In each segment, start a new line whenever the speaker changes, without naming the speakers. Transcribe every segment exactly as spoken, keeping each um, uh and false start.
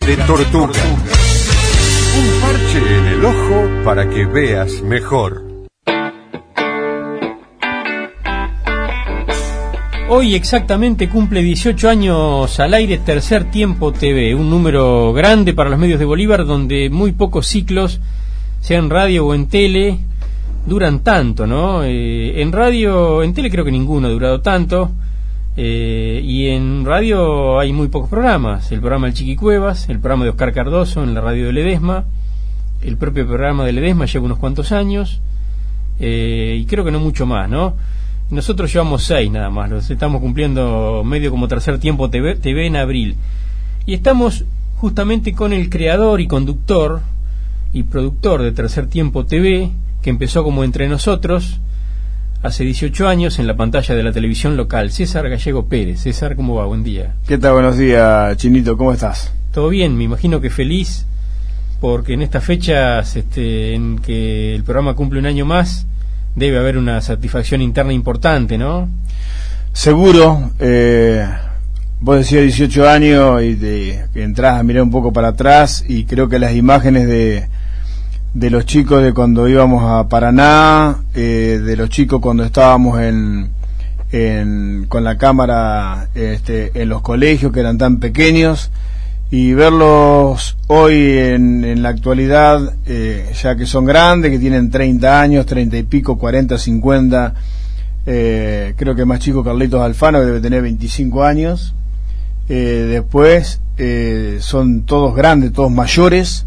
De Tortuga. Un parche en el ojo para que veas mejor.
Hoy exactamente cumple dieciocho años al aire Tercer Tiempo T V, un número grande para los medios de Bolívar, donde muy pocos ciclos, sea en radio o en tele, duran tanto, ¿no? Eh, en radio, en tele creo que ninguno ha durado tanto, eh, y en radio hay muy pocos programas. El programa del Chiqui Cuevas, el programa de Oscar Cardoso en la radio de Ledesma, el propio programa de Ledesma lleva unos cuantos años, eh, y creo que no mucho más, ¿no? Nosotros llevamos seis nada más, los estamos cumpliendo medio como Tercer Tiempo T V, T V en abril. Y estamos justamente con el creador y conductor y productor de Tercer Tiempo T V, que empezó como Entre Nosotros hace dieciocho años en la pantalla de la televisión local, César Gallego Pérez. César, ¿cómo va? Buen día.
¿Qué tal? Buenos días, Chinito, ¿cómo estás?
Todo bien, me imagino que feliz, porque en estas fechas este, en que el programa cumple un año más, debe haber una satisfacción interna importante, ¿no?
Seguro. eh, vos decías dieciocho años y te, que entras a mirar un poco para atrás, y creo que las imágenes de, de los chicos de cuando íbamos a Paraná, eh, de los chicos cuando estábamos en, en con la cámara este, en los colegios que eran tan pequeños, y verlos hoy en, en la actualidad, eh, ya que son grandes, que tienen treinta años, treinta y pico, cuarenta, cincuenta, eh, creo que más chico Carlitos Alfano, que debe tener veinticinco años, eh, después eh, son todos grandes, todos mayores,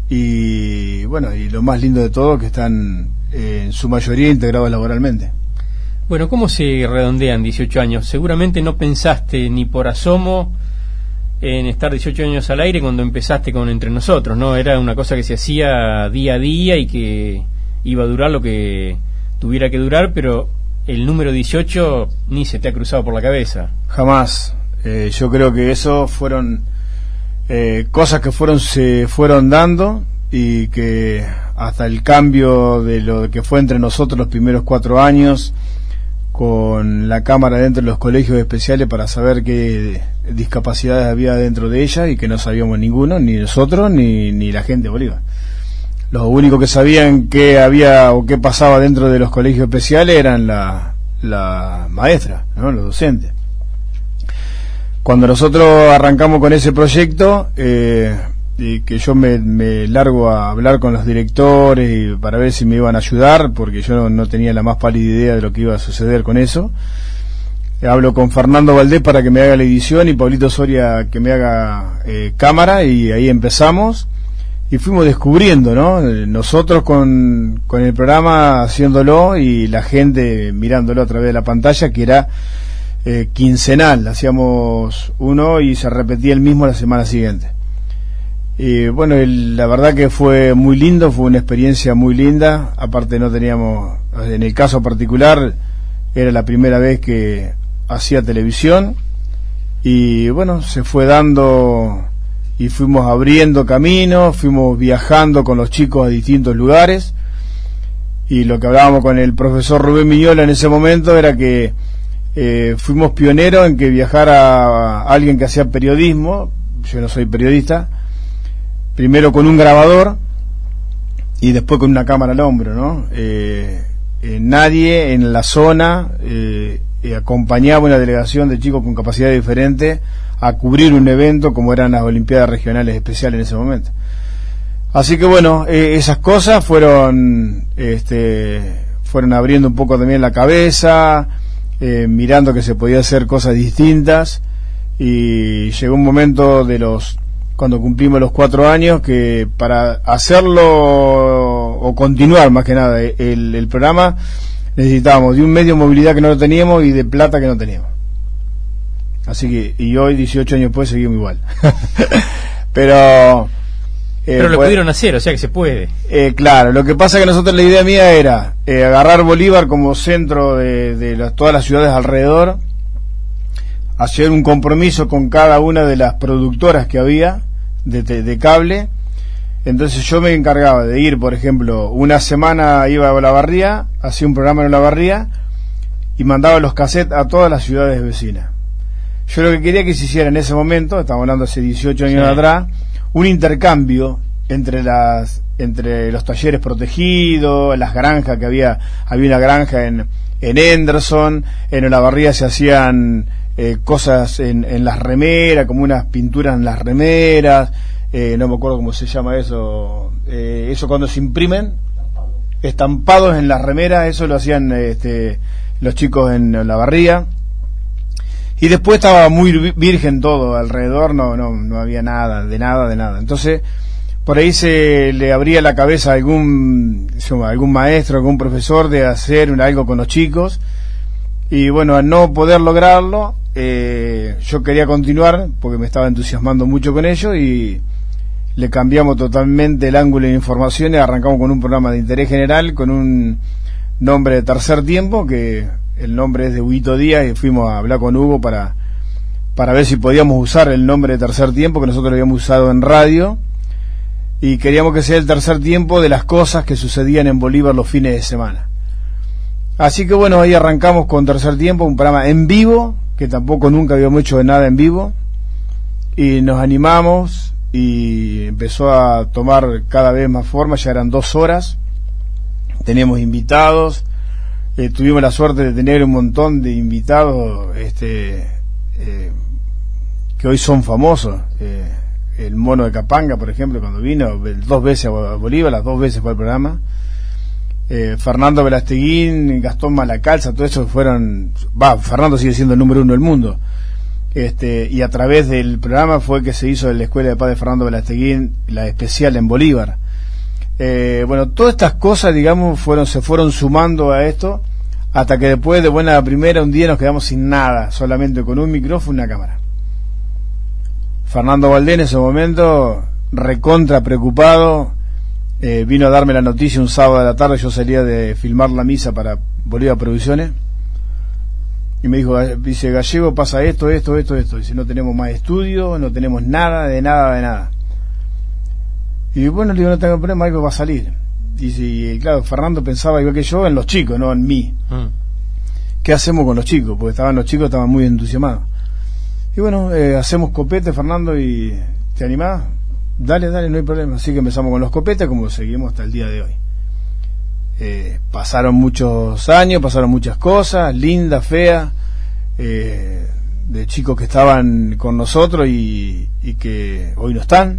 y bueno, y lo más lindo de todo, que están eh, en su mayoría integrados laboralmente.
Bueno, ¿cómo se redondean dieciocho años? Seguramente no pensaste ni por asomo en estar dieciocho años al aire cuando empezaste con Entre Nosotros, ¿no? Era una cosa que se hacía día a día y que iba a durar lo que tuviera que durar, pero el número dieciocho ni se te ha cruzado por la cabeza.
Jamás. Eh, yo creo que eso fueron eh, cosas que fueron se fueron dando, y que hasta el cambio de lo que fue Entre Nosotros los primeros cuatro años, con la cámara dentro de los colegios especiales para saber qué discapacidades había dentro de ella, y que no sabíamos ninguno, ni nosotros ni, ni la gente de Bolívar. Los únicos que sabían qué había o qué pasaba dentro de los colegios especiales eran la, la maestra, ¿no? Los docentes. Cuando nosotros arrancamos con ese proyecto, eh, y que yo me, me largo a hablar con los directores y para ver si me iban a ayudar, porque yo no, no tenía la más pálida idea de lo que iba a suceder con eso. Hablo con Fernando Valdés para que me haga la edición, y Pablito Soria que me haga eh, cámara, y ahí empezamos y fuimos descubriendo, ¿no? Nosotros con, con el programa haciéndolo, y la gente mirándolo a través de la pantalla, que era eh, quincenal, hacíamos uno y se repetía el mismo la semana siguiente. Y bueno, el, la verdad que fue muy lindo, fue una experiencia muy linda. Aparte no teníamos, en el caso particular, era la primera vez que hacía televisión, y bueno, se fue dando y fuimos abriendo camino, fuimos viajando con los chicos a distintos lugares, y lo que hablábamos con el profesor Rubén Miñola en ese momento era que eh, fuimos pioneros en que viajara alguien que hacía periodismo. Yo no soy periodista, primero con un grabador y después con una cámara al hombro, ¿no? Eh, eh, nadie en la zona eh, eh, acompañaba una delegación de chicos con capacidades diferentes a cubrir un evento como eran las Olimpiadas Regionales Especiales en ese momento. Así que bueno, eh, esas cosas fueron este, fueron abriendo un poco también la cabeza, eh, mirando que se podía hacer cosas distintas, y llegó un momento de los cuando cumplimos los cuatro años, que para hacerlo o continuar más que nada el, el programa necesitábamos de un medio de movilidad que no lo teníamos y de plata que no teníamos. Así que, y hoy dieciocho años después seguimos igual. Pero
eh, pero lo pues, pudieron hacer, o sea que se puede.
Eh, claro, lo que pasa es que nosotros la idea mía era eh, agarrar Bolívar como centro de, de las, todas las ciudades alrededor, hacer un compromiso con cada una de las productoras que había de, de, de cable. Entonces yo me encargaba de ir, por ejemplo, una semana iba a Olavarría, hacía un programa en Olavarría y mandaba los cassettes a todas las ciudades vecinas. Yo lo que quería que se hiciera en ese momento, estamos hablando hace dieciocho años sí. atrás, un intercambio entre las entre los talleres protegidos, las granjas que había había una granja en en Henderson, en Olavarría se hacían eh, cosas en, en las remeras, como unas pinturas en las remeras, eh, no me acuerdo cómo se llama eso, eh, eso cuando se imprimen, estampados en las remeras, eso lo hacían este, los chicos en Olavarría. Y después estaba muy virgen todo alrededor, no no no había nada, de nada, de nada. Entonces, por ahí se le abría la cabeza a algún, algún maestro, algún profesor de hacer un, algo con los chicos. Y bueno, al no poder lograrlo, eh, yo quería continuar, porque me estaba entusiasmando mucho con ello, y le cambiamos totalmente el ángulo de información y arrancamos con un programa de interés general, con un nombre de Tercer Tiempo, que el nombre es de Huguito Díaz, y fuimos a hablar con Hugo para para ver si podíamos usar el nombre de Tercer Tiempo, que nosotros lo habíamos usado en radio, y queríamos que sea el tercer tiempo de las cosas que sucedían en Bolívar los fines de semana. Así que bueno, ahí arrancamos con Tercer Tiempo, un programa en vivo, que tampoco nunca habíamos hecho nada en vivo, y nos animamos, y empezó a tomar cada vez más forma. Ya eran dos horas, teníamos invitados. Eh, tuvimos la suerte de tener un montón de invitados este, eh, que hoy son famosos. Eh, el Mono de Capanga, por ejemplo, cuando vino dos veces a Bolívar, las dos veces fue al programa. Eh, Fernando Velasteguín, Gastón Malacalza, todo eso fueron. Va, Fernando sigue siendo el número uno del mundo. Este, y a través del programa fue que se hizo la Escuela de Paz de Fernando Velasteguín, la especial en Bolívar. Eh, bueno, todas estas cosas, digamos, fueron se fueron sumando a esto, hasta que después de buena primera un día nos quedamos sin nada, solamente con un micrófono y una cámara. Fernando Valdés en ese momento, recontra preocupado, eh, vino a darme la noticia un sábado de la tarde. Yo salía de filmar la misa para Bolívar Producciones, y me dijo, dice, Gallego, pasa esto, esto, esto, esto, dice, no tenemos más estudio, no tenemos nada, de nada, de nada. Y bueno, le digo, no tengo problema, algo va a salir. Dice, y claro, Fernando pensaba igual que yo en los chicos, no en mí. Mm. ¿Qué hacemos con los chicos? Porque estaban los chicos, estaban muy entusiasmados. Y bueno, eh, hacemos copete, Fernando, y ¿te animás? Dale, dale, no hay problema. Así que empezamos con los copetes, como seguimos hasta el día de hoy. Eh, pasaron muchos años, pasaron muchas cosas, lindas, feas, eh, de chicos que estaban con nosotros y, y que hoy no están.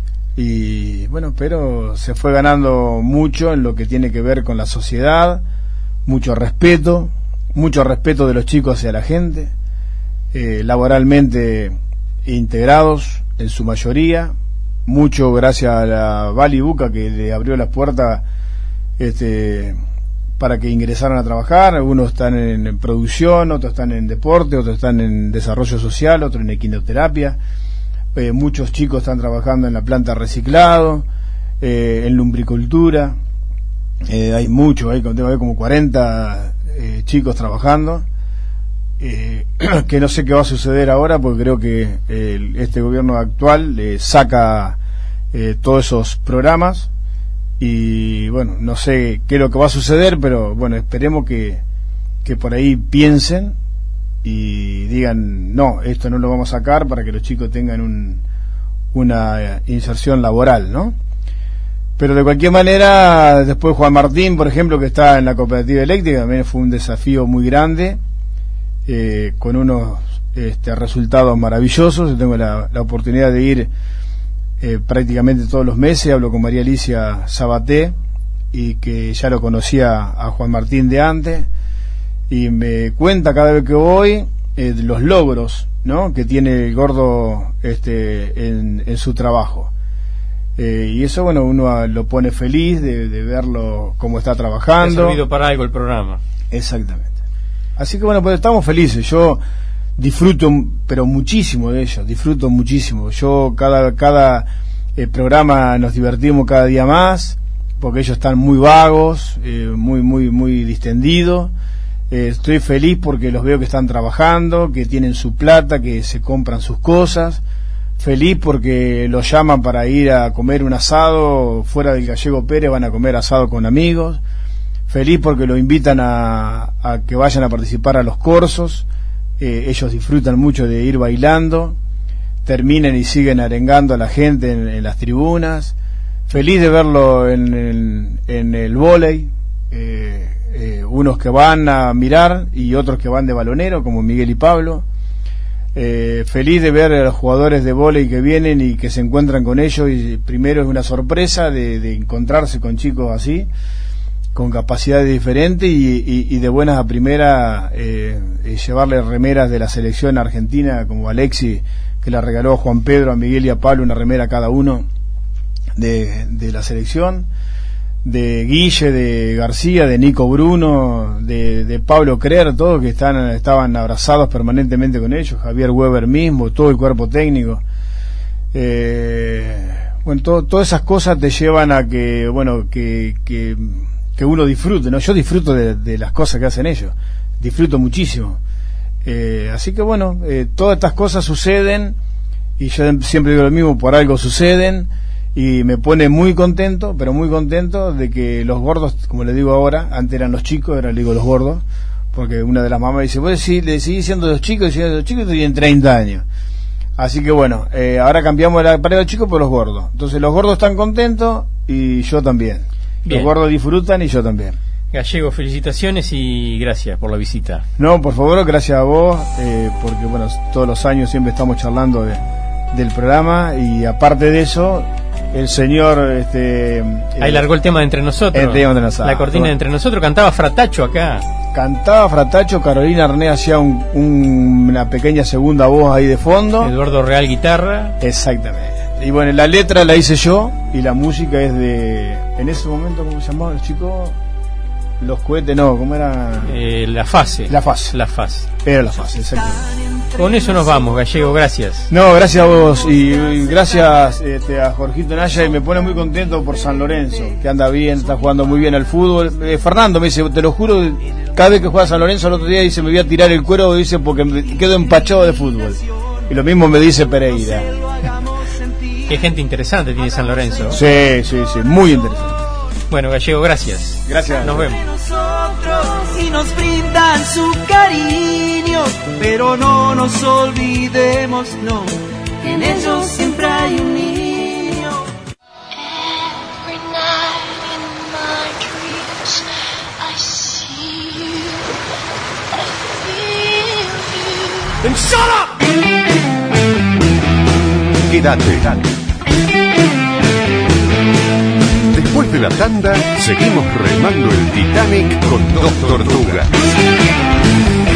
Y bueno, pero se fue ganando mucho en lo que tiene que ver con la sociedad, mucho respeto, mucho respeto de los chicos hacia la gente, eh, laboralmente integrados en su mayoría, mucho gracias a la Vali Buca, que le abrió las puertas este, para que ingresaran a trabajar. Algunos están en, en producción, otros están en deporte, otros están en desarrollo social, otros en equinoterapia. Eh, muchos chicos están trabajando en la planta de reciclado, eh, en lumbricultura. Eh, hay mucho, hay, hay como cuarenta eh, chicos trabajando. Eh, que no sé qué va a suceder ahora, porque creo que eh, este gobierno actual eh, saca eh, todos esos programas. Y bueno, no sé qué es lo que va a suceder, pero bueno, esperemos que, que por ahí piensen y digan, no, esto no lo vamos a sacar, para que los chicos tengan un, una inserción laboral, ¿no? Pero de cualquier manera, después Juan Martín, por ejemplo, que está en la cooperativa eléctrica, también fue un desafío muy grande, eh, con unos este, resultados maravillosos. Yo tengo la, la oportunidad de ir eh, prácticamente todos los meses. Hablo con María Alicia Sabaté, y que ya lo conocía a Juan Martín de antes, y me cuenta cada vez que voy eh, los logros, ¿no?, que tiene el gordo este, en, en su trabajo. Eh, y eso, bueno, uno lo pone feliz de, de verlo cómo está trabajando.
Ha servido para algo el programa.
Exactamente. Así que bueno, pues estamos felices. Yo disfruto, pero muchísimo de ellos, disfruto muchísimo. Yo cada, cada eh, programa nos divertimos cada día más, porque ellos están muy vagos, eh, muy, muy, muy distendidos. Eh, estoy feliz porque los veo que están trabajando, que tienen su plata, que se compran sus cosas. Feliz porque los llaman para ir a comer un asado fuera del Gallego Pérez, van a comer asado con amigos. Feliz porque lo invitan a, a que vayan a participar a los cursos. Eh, ellos disfrutan mucho de ir bailando. terminen y siguen arengando a la gente en, en las tribunas. Feliz de verlo en, en, en el vóley, eh, eh, unos que van a mirar y otros que van de balonero, como Miguel y Pablo. Eh, feliz de ver a los jugadores de vóley que vienen y que se encuentran con ellos, y primero es una sorpresa de, de encontrarse con chicos así, con capacidades diferentes, y, y, y de buenas a primeras eh, eh, llevarle remeras de la selección argentina, como Alexis, que le regaló a Juan Pedro, a Miguel y a Pablo una remera a cada uno de, de la selección, de Guille, de García, de Nico Bruno, de, de Pablo Creer, todos que están, estaban abrazados permanentemente con ellos, Javier Weber mismo, todo el cuerpo técnico. Eh, bueno, todo, todas esas cosas te llevan a que, bueno, que, que, que uno disfrute, ¿no? Yo disfruto de, de las cosas que hacen ellos, disfruto muchísimo. Eh, así que bueno, eh, todas estas cosas suceden, y yo siempre digo lo mismo, por algo suceden, y me pone muy contento, pero muy contento de que los gordos, como le digo ahora, antes eran los chicos, ahora le digo los gordos, porque una de las mamás dice, vos sí, le seguís siendo los chicos, y los chicos tienen treinta años. Así que bueno, eh, ahora cambiamos la pared de los chicos por los gordos. Entonces los gordos están contentos y yo también. Bien. Los gordos disfrutan y yo también.
Gallego, felicitaciones y gracias por la visita.
No, por favor, gracias a vos, eh, porque bueno, todos los años siempre estamos charlando de, del programa, y aparte de eso, el señor este
ahí eh, largó el tema de Entre Nosotros,
el tema de nosotros.
La cortina de Entre Nosotros, cantaba Fratacho acá.
Cantaba Fratacho, Carolina Arné hacía un, un, una pequeña segunda voz ahí de fondo.
Eduardo Real guitarra.
Exactamente. Y bueno, la letra la hice yo, y la música es de, en ese momento, ¿cómo se llamaba el chico? Los cohetes, no, ¿cómo era?
Eh, la fase.
La fase.
La fase.
Era la fase, exactamente.
Con eso nos vamos, Gallego, gracias.
No, gracias a vos, y, y gracias este, a Jorgito Naya, y me pone muy contento por San Lorenzo, que anda bien, está jugando muy bien al fútbol. Eh, Fernando me dice, te lo juro, cada vez que juega San Lorenzo, el otro día dice, me voy a tirar el cuero, dice, porque me quedo empachado de fútbol. Y lo mismo me dice Pereira.
Qué gente interesante tiene San Lorenzo.
Sí, sí, sí, muy interesante.
Bueno, Gallego, gracias.
Gracias.
Nos vemos.
Y nos brindan su cariño, pero no nos olvidemos, no, que en ellos siempre hay un niño.
Every night in my dreams I see you, I feel you.
Then shut up. Quédate. Después de la tanda, seguimos remando el Titanic con dos tortugas.